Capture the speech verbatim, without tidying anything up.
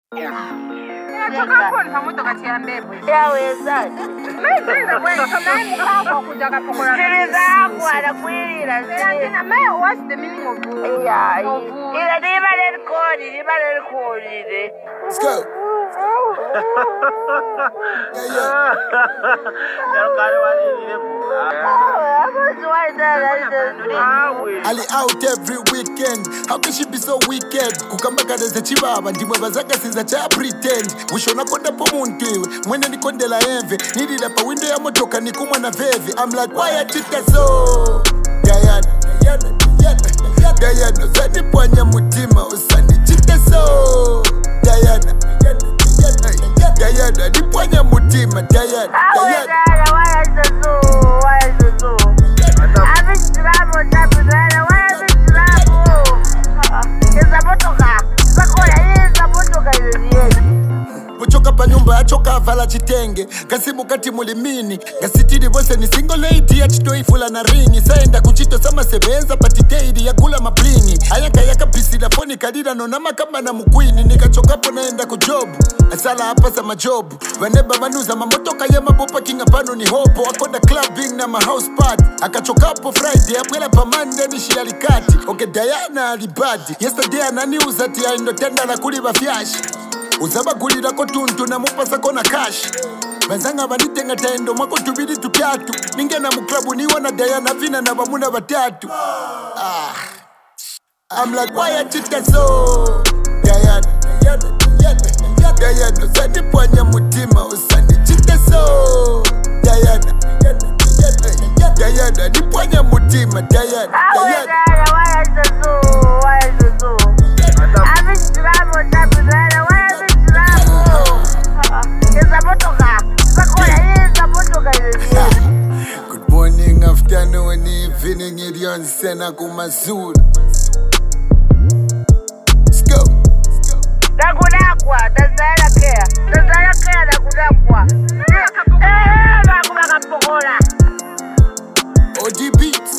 What's the meaning of good? Yeah, let's go. Yeah, yeah. Ali out every weekend. How can she be so wicked? Kukambaka deza chibaba ndimwe bazaka sinza cha pretend. Wishona konda po muntu mwene ni konde la enve. Nidida pa window ya motoka nikumwa na vevi. I'm like why ya chita so Diana, Diana, Diana, Diana Usani pwanya mutima usani chita so Diana, Diana, Diana, Diana Nipwanya mutima Diana, Diana. Why is it so? Why is it so? I've been trouble, trouble, why is it trouble? It's a motoka. It's a koya, it's a motoka. Buchoka pa nyumba achoka avala chitenge Kasimu kati mulimini Gasitiri bose ni single lady ya chitoi fula na ringi Saenda kuchito sama sebenza pati daily ya kula mablingi Ayaka yaka pisi na foni kadira no nama kamba na mukwini Nikachoka po naenda kujobu Asala hapa sa majobu Waneba manuza mamotoka ya mabopa kinga pano ni hopo Wakonda clubbing na ma house party Akachoka po Friday Apwela pa Monday ni shialikati Oke Diana alibadi Yesterday ananiuza ti ya indotenda na kuliba fyashi Uzaba kulira ko tuntu na mupasa kona cash Bazanga banitenga taendo mwako tubiri tutatu Ningena mu club niwana Diana vina na bamuna batatu Ah I'm like why ya chita so Diana Diana Diana Diana Usani pwanya mutima usani chita so Diana Diana Diana Diana Nipwanya mutima Diana Diana. Why is it so? Why is it so? I've been trouble, trouble, why is it trouble? It's a motoka. It's a koya, it's a motoka. Good morning, afternoon, evening, Idion Sena Kumazul. Let's go. Nakudakwa, tazara kea. Tazara kea nakudakwa. Eh, nakudaka pokola. O D Beats.